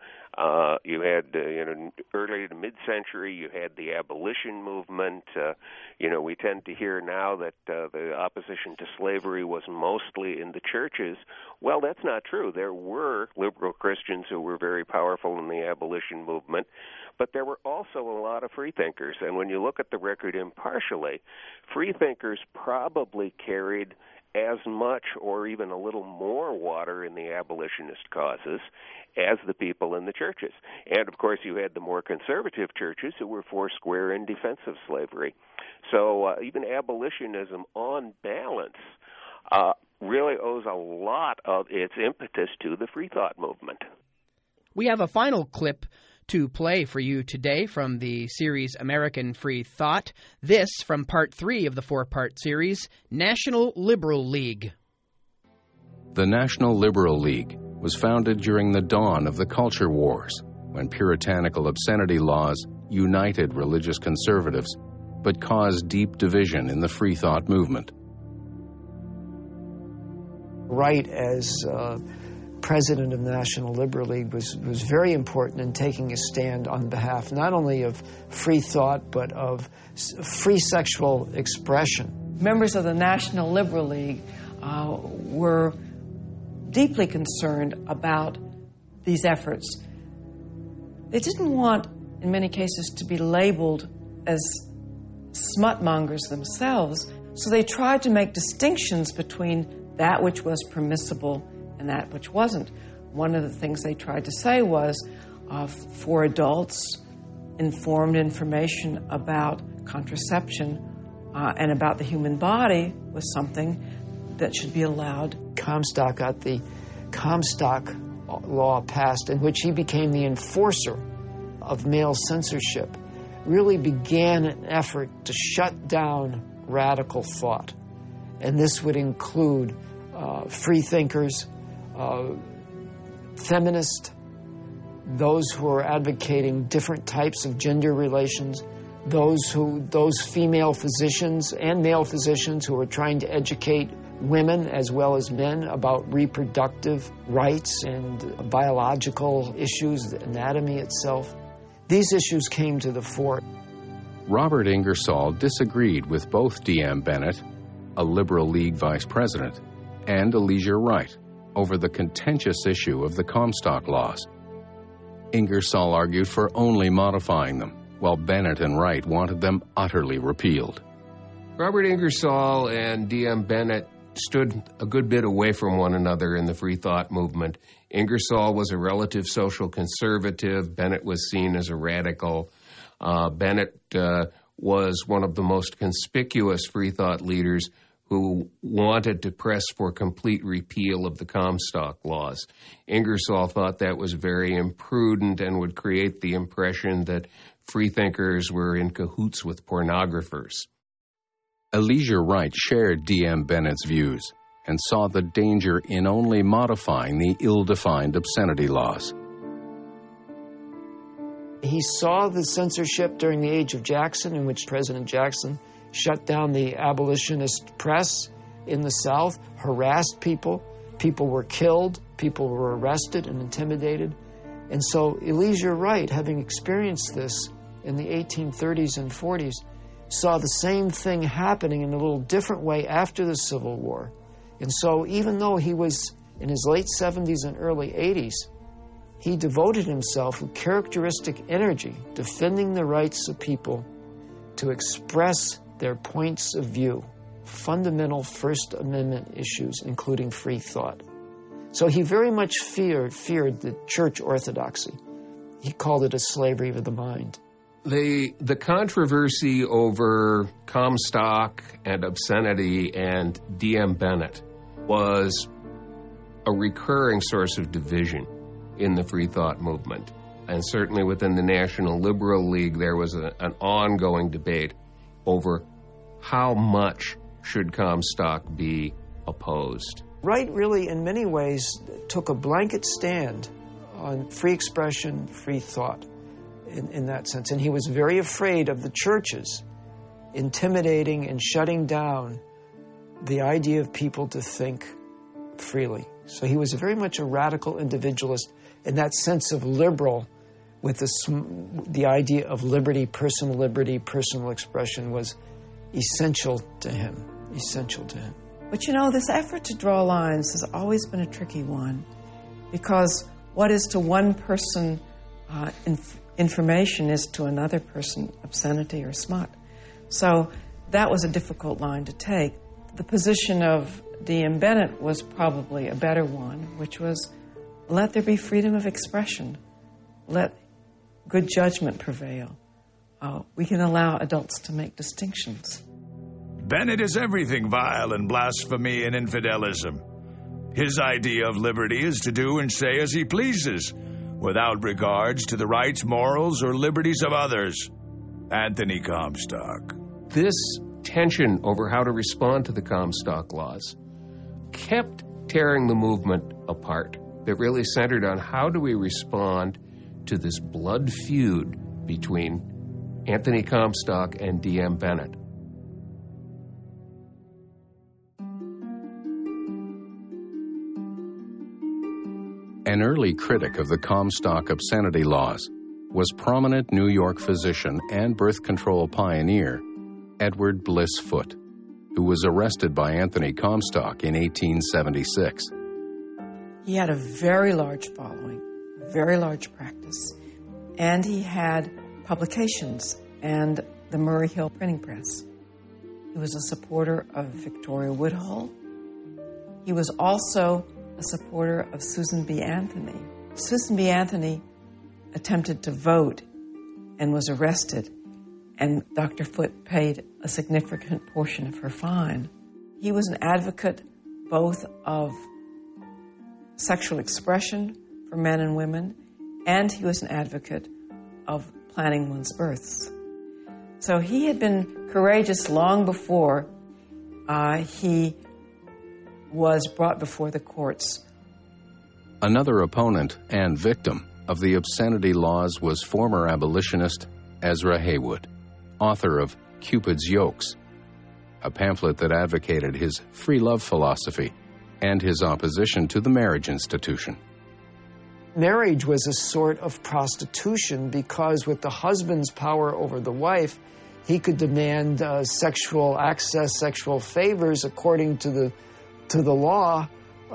Speaker 5: You had, early to mid-century, you had the abolition movement. We tend to hear now that the opposition to slavery was mostly in the churches. Well, that's not true. There were liberal Christians who were very powerful in the abolition movement, but there were also a lot of freethinkers. And when you look at the record impartially, freethinkers probably carried as much or even a little more water in the abolitionist causes as the people in the churches. And, of course, you had the more conservative churches who were foursquare in defense of slavery. So even abolitionism, on balance, really owes a lot of its impetus to the free thought movement.
Speaker 2: We have a final clip to play for you today from the series American Free Thought. This from Part 3 of the 4-part series, National Liberal League.
Speaker 6: The National Liberal League was founded during the dawn of the culture wars, when puritanical obscenity laws united religious conservatives, but caused deep division in the free thought movement.
Speaker 15: Wright, as president of the National Liberal League, was very important in taking a stand on behalf not only of free thought, but of free sexual expression.
Speaker 12: Members of the National Liberal League were deeply concerned about these efforts. They didn't want, in many cases, to be labeled as smutmongers themselves, so they tried to make distinctions between that which was permissible and that which wasn't. One of the things they tried to say was, for adults, informed information about contraception and about the human body was something that should be allowed.
Speaker 15: Comstock got the Comstock law passed, in which he became the enforcer of male censorship, really began an effort to shut down radical thought. And this would include free thinkers, feminists, those who are advocating different types of gender relations, those female physicians and male physicians who were trying to educate women as well as men about reproductive rights and biological issues, the anatomy itself. These issues came to the fore.
Speaker 6: Robert Ingersoll disagreed with both D.M. Bennett, a Liberal League vice president, and Elijah Wright over the contentious issue of the Comstock laws. Ingersoll argued for only modifying them, while Bennett and Wright wanted them utterly repealed.
Speaker 11: Robert Ingersoll and D.M. Bennett stood a good bit away from one another in the free thought movement. Ingersoll was a relative social conservative. Bennett was seen as a radical. Bennett was one of the most conspicuous free thought leaders who wanted to press for complete repeal of the Comstock laws. Ingersoll thought that was very imprudent and would create the impression that freethinkers were in cahoots with pornographers.
Speaker 6: Elijah Wright shared D.M. Bennett's views and saw the danger in only modifying the ill-defined obscenity laws.
Speaker 15: He saw the censorship during the age of Jackson, in which President Jackson shut down the abolitionist press in the South, harassed people. People were killed, people were arrested and intimidated. And so Elijah Wright, having experienced this in the 1830s and 40s, saw the same thing happening in a little different way after the Civil War. And so even though he was in his late 70s and early 80s, he devoted himself with characteristic energy defending the rights of people to express their points of view, fundamental First Amendment issues, including free thought. So he very much feared the church orthodoxy. He called it a slavery of the mind.
Speaker 11: The controversy over Comstock and obscenity and D.M. Bennett was a recurring source of division in the free thought movement. And certainly within the National Liberal League, there was an ongoing debate over how much should Comstock be opposed.
Speaker 15: Wright really, in many ways, took a blanket stand on free expression, free thought in that sense. And he was very afraid of the churches intimidating and shutting down the idea of people to think freely. So he was very much a radical individualist in that sense of liberal, with the idea of liberty, personal expression was essential to him.
Speaker 12: But you know, this effort to draw lines has always been a tricky one, because what is to one person information is to another person obscenity or smut. So that was a difficult line to take. The position of D.M. Bennett was probably a better one, which was, let there be freedom of expression. Let good judgment prevail. We can allow adults to make distinctions.
Speaker 14: Bennett is everything vile and blasphemy and infidelism. His idea of liberty is to do and say as he pleases, without regards to the rights, morals, or liberties of others. Anthony Comstock.
Speaker 11: This tension over how to respond to the Comstock laws kept tearing the movement apart. It really centered on how do we respond to this blood feud between Anthony Comstock and D.M. Bennett.
Speaker 6: An early critic of the Comstock obscenity laws was prominent New York physician and birth control pioneer Edward Bliss Foote, who was arrested by Anthony Comstock in 1876.
Speaker 12: He had a very large following, very large practice, and he had publications and the Murray Hill printing press. He was a supporter of Victoria Woodhull. He was also a supporter of Susan B. Anthony. Susan B. Anthony attempted to vote and was arrested, and Dr. Foote paid a significant portion of her fine. He was an advocate both of sexual expression for men and women, and he was an advocate of planning one's births. So he had been courageous long before he was brought before the courts.
Speaker 6: Another opponent and victim of the obscenity laws was former abolitionist Ezra Heywood. author of Cupid's Yokes, a pamphlet that advocated his free love philosophy and his opposition to the marriage institution.
Speaker 15: Marriage was a sort of prostitution because with the husband's power over the wife, he could demand sexual access, sexual favors according to the law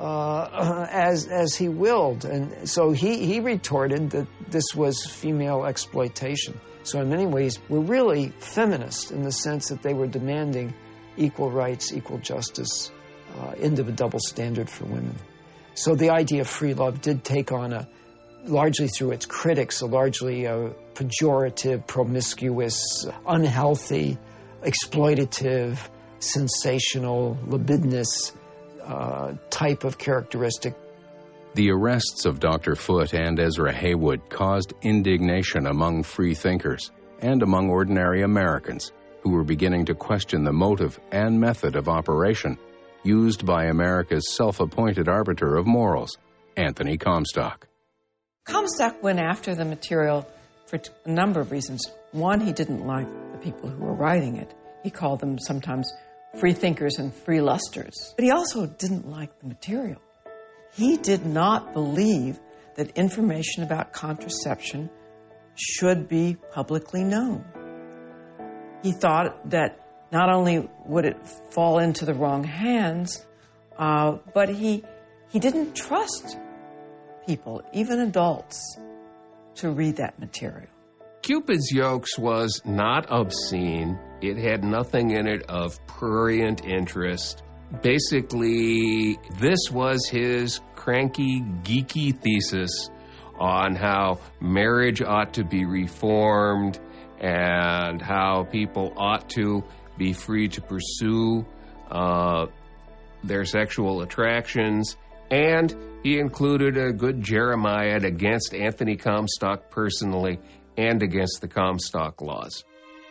Speaker 15: as he willed. And so he retorted that this was female exploitation. So in many ways, we're really feminist in the sense that they were demanding equal rights, equal justice, end of a double standard for women. So the idea of free love did take on largely through its critics, a largely pejorative, promiscuous, unhealthy, exploitative, sensational, libidinous type of characteristic.
Speaker 6: The arrests of Dr. Foote and Ezra Heywood caused indignation among free thinkers and among ordinary Americans who were beginning to question the motive and method of operation used by America's self-appointed arbiter of morals, Anthony Comstock.
Speaker 12: Comstock went after the material for a number of reasons. One, he didn't like the people who were writing it. He called them sometimes free thinkers and free lusters. But he also didn't like the material. He did not believe that information about contraception should be publicly known. He thought that not only would it fall into the wrong hands, but he didn't trust people, even adults, to read that material.
Speaker 11: Cupid's Yokes was not obscene. It had nothing in it of prurient interest. Basically, this was his cranky, geeky thesis on how marriage ought to be reformed and how people ought to be free to pursue their sexual attractions. And he included a good Jeremiad against Anthony Comstock personally and against the Comstock laws.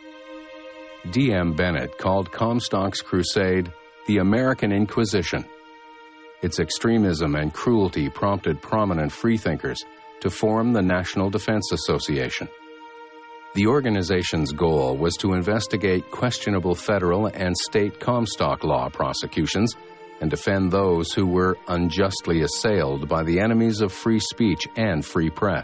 Speaker 6: D.M. Bennett called Comstock's crusade the American Inquisition. Its extremism and cruelty prompted prominent freethinkers to form the National Defense Association. The organization's goal was to investigate questionable federal and state Comstock law prosecutions and defend those who were unjustly assailed by the enemies of free speech and free press.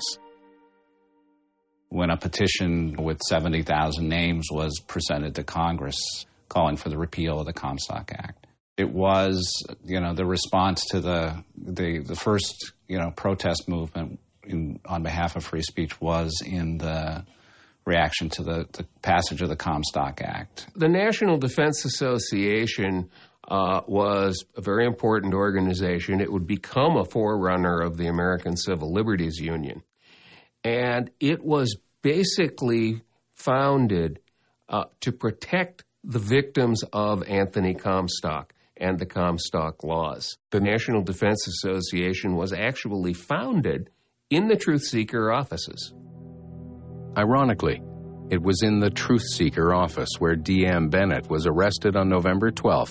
Speaker 16: When a petition with 70,000 names was presented to Congress calling for the repeal of the Comstock Act, it was, the response to the first, protest movement on behalf of free speech was in the reaction to the passage of the Comstock Act.
Speaker 11: The National Defense Association was a very important organization. It would become a forerunner of the American Civil Liberties Union. And it was basically founded to protect the victims of Anthony Comstock and the Comstock laws. The National Defense Association was actually founded in the Truth Seeker offices.
Speaker 6: Ironically, it was in the Truth Seeker office where D.M. Bennett was arrested on November 12,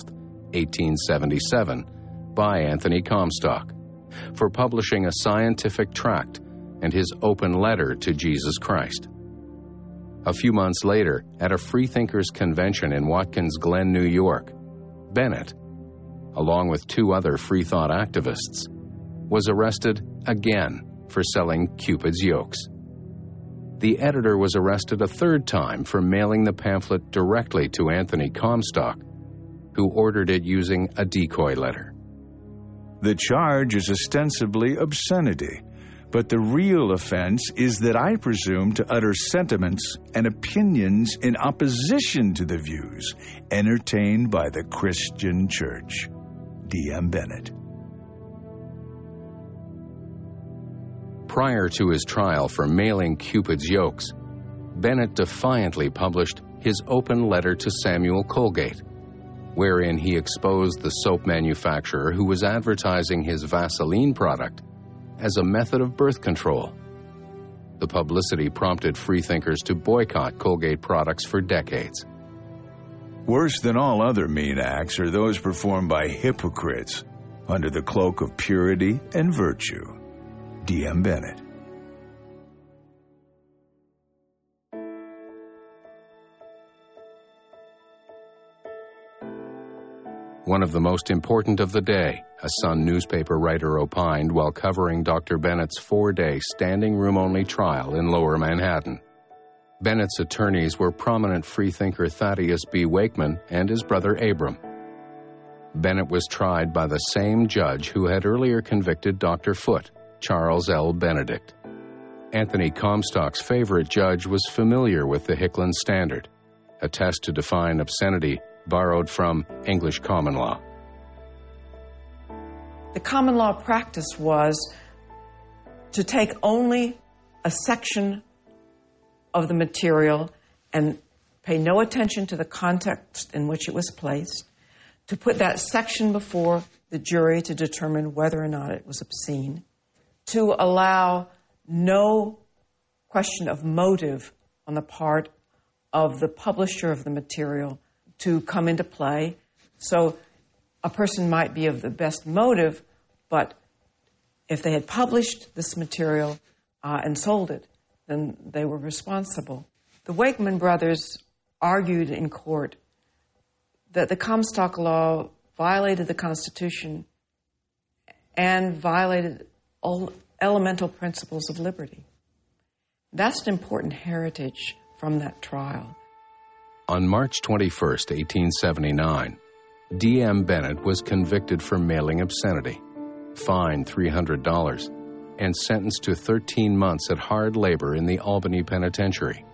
Speaker 6: 1877, by Anthony Comstock for publishing a scientific tract and his open letter to Jesus Christ. A few months later, at a Freethinkers Convention in Watkins Glen, New York, Bennett, along with two other freethought activists, was arrested again for selling Cupid's Yokes. The editor was arrested a third time for mailing the pamphlet directly to Anthony Comstock, who ordered it using a decoy letter.
Speaker 14: The charge is ostensibly obscenity, but the real offense is that I presume to utter sentiments and opinions in opposition to the views entertained by the Christian Church. D.M. Bennett.
Speaker 6: Prior to his trial for mailing Cupid's Yokes, Bennett defiantly published his open letter to Samuel Colgate, wherein he exposed the soap manufacturer who was advertising his Vaseline product as a method of birth control. The publicity prompted freethinkers to boycott Colgate products for decades.
Speaker 14: Worse than all other mean acts are those performed by hypocrites under the cloak of purity and virtue. D.M. Bennett.
Speaker 6: one of the most important of the day, a Sun newspaper writer opined while covering Dr. Bennett's 4-day standing-room-only trial in Lower Manhattan. Bennett's attorneys were prominent freethinker Thaddeus B. Wakeman and his brother Abram. Bennett was tried by the same judge who had earlier convicted Dr. Foote, Charles L. Benedict. Anthony Comstock's favorite judge was familiar with the Hickland Standard, a test to define obscenity borrowed from English common law.
Speaker 12: The common law practice was to take only a section of the material and pay no attention to the context in which it was placed, to put that section before the jury to determine whether or not it was obscene, to allow no question of motive on the part of the publisher of the material to come into play. So a person might be of the best motive, but if they had published this material and sold it, then they were responsible. The Wakeman brothers argued in court that the Comstock law violated the Constitution and violated all elemental principles of liberty. That's an important heritage from that trial.
Speaker 6: On March 21, 1879, D.M. Bennett was convicted for mailing obscenity, fined $300, and sentenced to 13 months at hard labor in the Albany Penitentiary.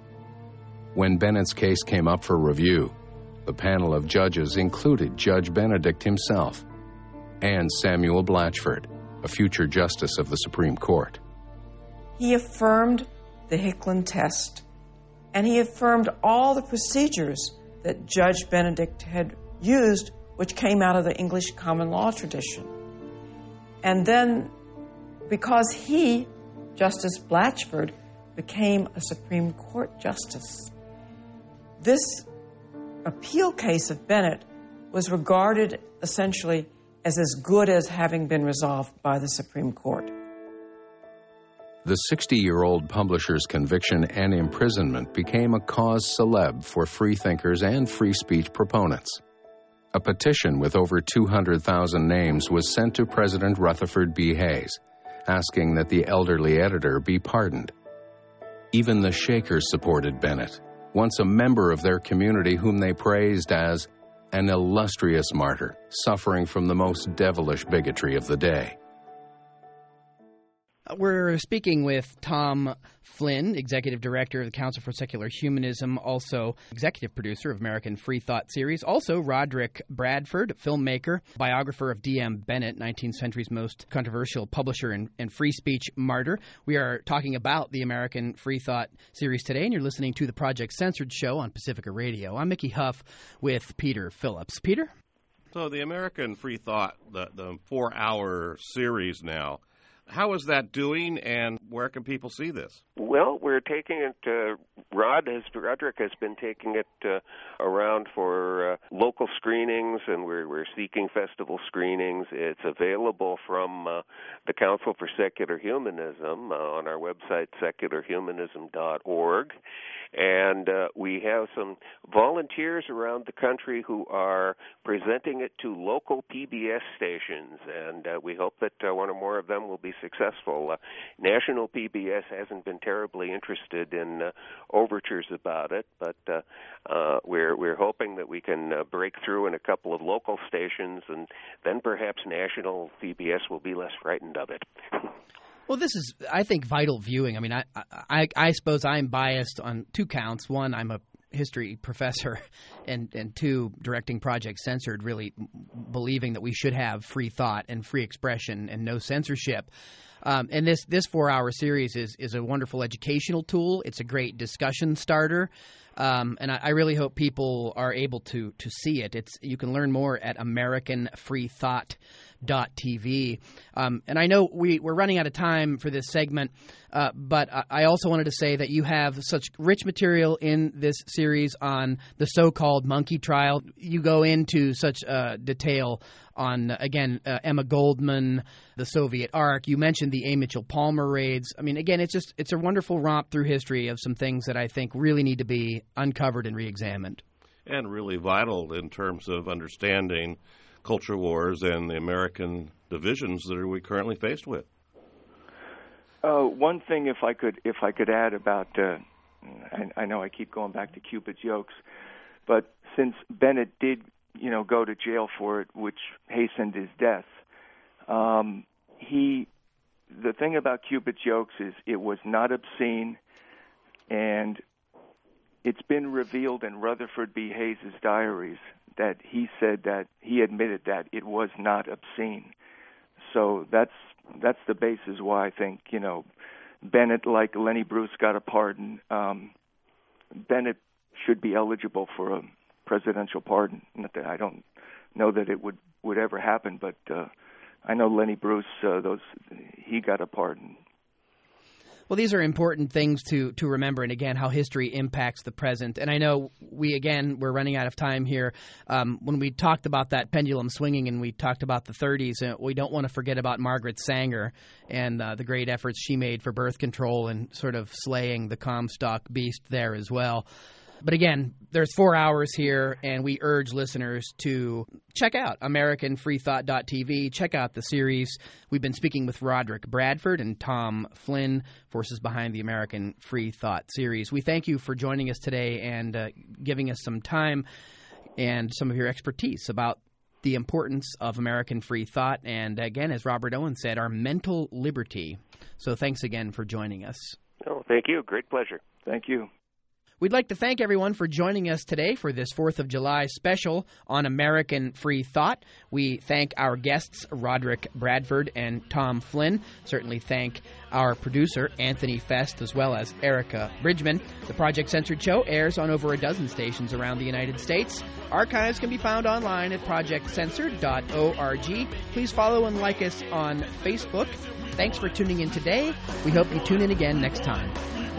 Speaker 6: When Bennett's case came up for review, the panel of judges included Judge Benedict himself and Samuel Blatchford, a future justice of the Supreme Court.
Speaker 12: He affirmed the Hickland test, and he affirmed all the procedures that Judge Benedict had used, which came out of the English common law tradition. And then, because he, Justice Blatchford, became a Supreme Court justice, this appeal case of Bennett was regarded essentially as good as having been resolved by the Supreme Court.
Speaker 6: The 60-year-old publisher's conviction and imprisonment became a cause célèbre for freethinkers and free speech proponents. A petition with over 200,000 names was sent to President Rutherford B. Hayes, asking that the elderly editor be pardoned. Even the Shakers supported Bennett, once a member of their community whom they praised as an illustrious martyr, suffering from the most devilish bigotry of the day.
Speaker 2: We're speaking with Tom Flynn, Executive Director of the Council for Secular Humanism, also Executive Producer of American Free Thought Series, also Roderick Bradford, filmmaker, biographer of D.M. Bennett, 19th century's most controversial publisher and free speech martyr. We are talking about the American Free Thought Series today, and you're listening to the Project Censored show on Pacifica Radio. I'm Mickey Huff with Peter Phillips. Peter?
Speaker 3: So the American Free Thought, the 4-hour series now, how is that doing, and where can people see this?
Speaker 5: Well, we're taking it, Roderick has been taking it around for local screenings, and we're seeking festival screenings. It's available from the Council for Secular Humanism on our website, secularhumanism.org. And we have some volunteers around the country who are presenting it to local PBS stations, and we hope that one or more of them will be successful. National PBS hasn't been terribly interested in overtures about it, but we're hoping that we can break through in a couple of local stations, and then perhaps national PBS will be less frightened of it.
Speaker 2: Well, this is, I think, vital viewing. I mean, I suppose I'm biased on two counts. One, I'm a history professor, and two, directing Project Censored, really believing that we should have free thought and free expression and no censorship. And this 4-hour series is a wonderful educational tool. It's a great discussion starter. And I really hope people are able to see it. You can learn more at AmericanFreeThought.tv. And I know we're running out of time for this segment, but I also wanted to say that you have such rich material in this series on the so-called monkey trial. You go into such detail on, again, Emma Goldman, the Soviet Ark. You mentioned the A. Mitchell Palmer raids. I mean, again, it's a wonderful romp through history of some things that I think really need to be uncovered and reexamined.
Speaker 3: and really vital in terms of understanding culture wars and the American divisions that we currently faced with.
Speaker 4: One thing, if I could add about, I know I keep going back to Cupid's jokes, but since Bennett did, go to jail for it, which hastened his death, the thing about Cupid's jokes is it was not obscene, and it's been revealed in Rutherford B. Hayes' diaries that he said that he admitted that it was not obscene. So that's the basis why I think, Bennett, like Lenny Bruce, got a pardon. Bennett should be eligible for a presidential pardon. Not that I don't know that it would ever happen, but I know Lenny Bruce, he got a pardon.
Speaker 2: Well, these are important things to remember, and again, how history impacts the present. And I know we're running out of time here. When we talked about that pendulum swinging and we talked about the 30s, we don't want to forget about Margaret Sanger and the great efforts she made for birth control and sort of slaying the Comstock beast there as well. But again, there's 4 hours here, and we urge listeners to check out AmericanFreeThought.tv. Check out the series. We've been speaking with Roderick Bradford and Tom Flynn, forces behind the American Free Thought series. We thank you for joining us today and giving us some time and some of your expertise about the importance of American free thought and, again, as Robert Owen said, our mental liberty. So thanks again for joining us.
Speaker 5: Oh, thank you. Great pleasure.
Speaker 4: Thank you.
Speaker 2: We'd like to thank everyone for joining us today for this 4th of July special on American Free Thought. We thank our guests, Roderick Bradford and Tom Flynn. Certainly thank our producer, Anthony Fest, as well as Erica Bridgman. The Project Censored Show airs on over a dozen stations around the United States. Archives can be found online at projectcensored.org. Please follow and like us on Facebook. Thanks for tuning in today. We hope you tune in again next time.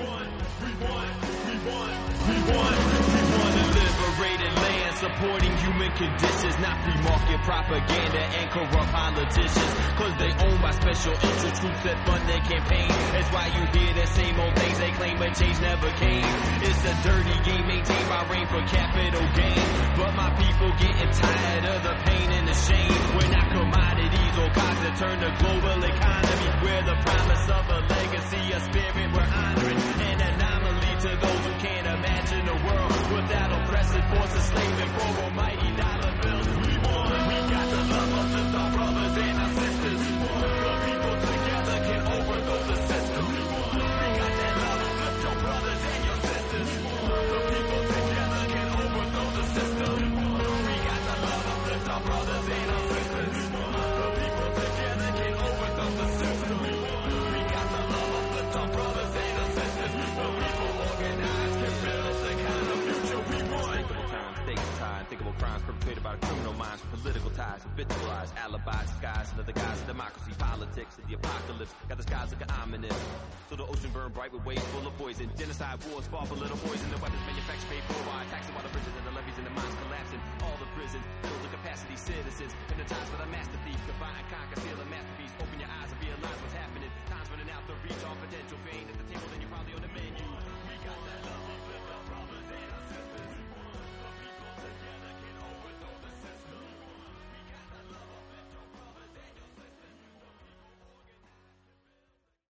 Speaker 1: We want a liberated land, supporting human conditions, not free market propaganda and corrupt politicians, cause they owned by special interest groups that fund their campaign. That's why you hear the same old things they claim, but change never came. It's a dirty game maintained by rain for capital gain, but my people getting tired of the pain and the shame. We're not commodities or cogs that turn the global economy. We're the promise of a legacy, a spirit we're honoring, an anomaly to those who can't imagine a world without oppressive forces, slaving for almighty dollar bills. We got the love of just our brothers and our sisters. The people together can overthrow the system. We got that love of just your brothers and your sisters. The people together can overthrow the system. We got the love of just our brothers and our sisters. The people together can overthrow the system. We got the love of just our brothers and our sisters. The people organized can build the kind of future we want. Unspeakable times, stakes tied, thinkable crimes perpetrated by criminal minds, political ties, habitualized alibis, disguised under the guise of democracy, politics, and the apocalypse. Got the skies looking ominous. So the ocean burned bright with waves full of poison. Genocide wars fought for little boys, and the weapons manufactured paid for by taxing while the bridges and the levees and the mines collapsing. All the prisons filled with capacity citizens. In the times for the master thief, combine, conquer, steal a masterpiece. Open your eyes and realize what's happening.